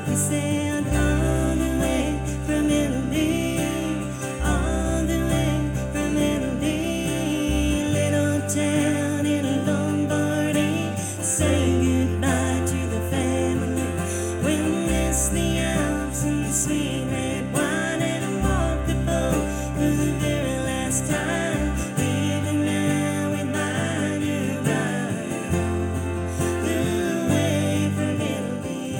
We sailed all the way from Italy, all the way from Italy, little town in Lombardy. Say goodbye to the family. We miss the Alps and the sweet red wine, and walk the boat for the very last time. Leaving now with my new bride, away from Italy.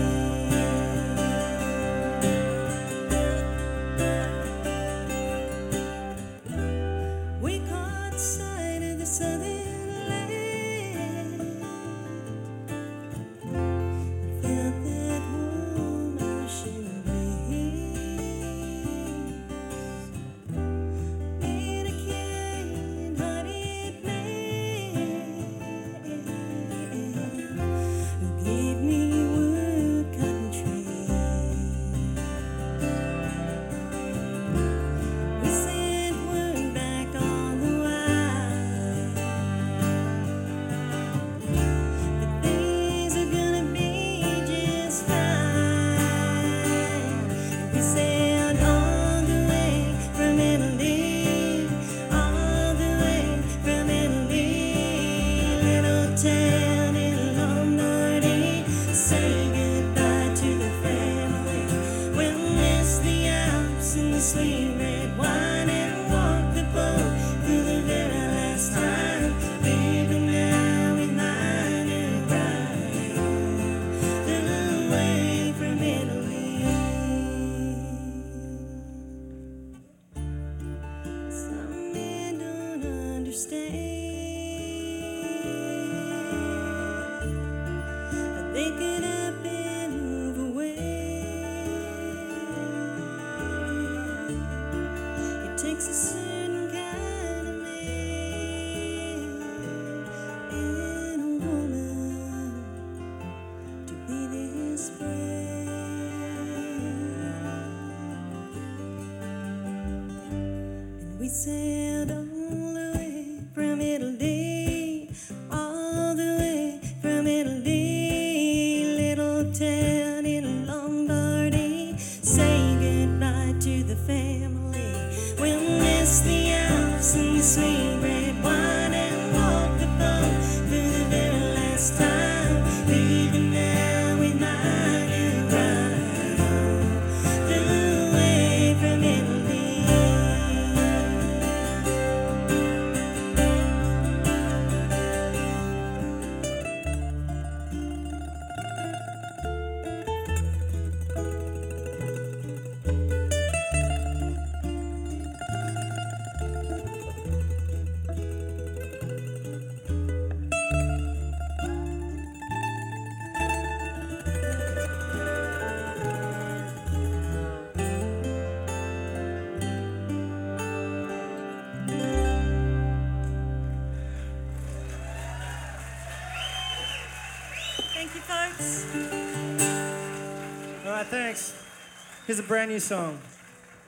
We caught sight of the southern land, felt that warm ocean breeze. In a kind-hearted man who gave me wood country. We sent word back on the wire that things are gonna be just fine. We sailed all the way from Italy, all the way from Italy, little town in Lombardy. Say goodbye to the family. We'll miss the Alps and the sweet red wine, and walk the boat for the very last time. Leaving now with my new bride, away from Italy. Some men don't understand. They get up and move away. It takes a certain kind of man and a woman to be this brave. And we sailed all the way from Italy, all the way from Italy, little town in Lombardy. Say goodbye to the family. We'll miss the Alps and the sweet red wine, and walk the boat for the very last time. Leaving now with my new bride, away from Italy. Thank you, folks. All right, thanks. Here's a brand new song.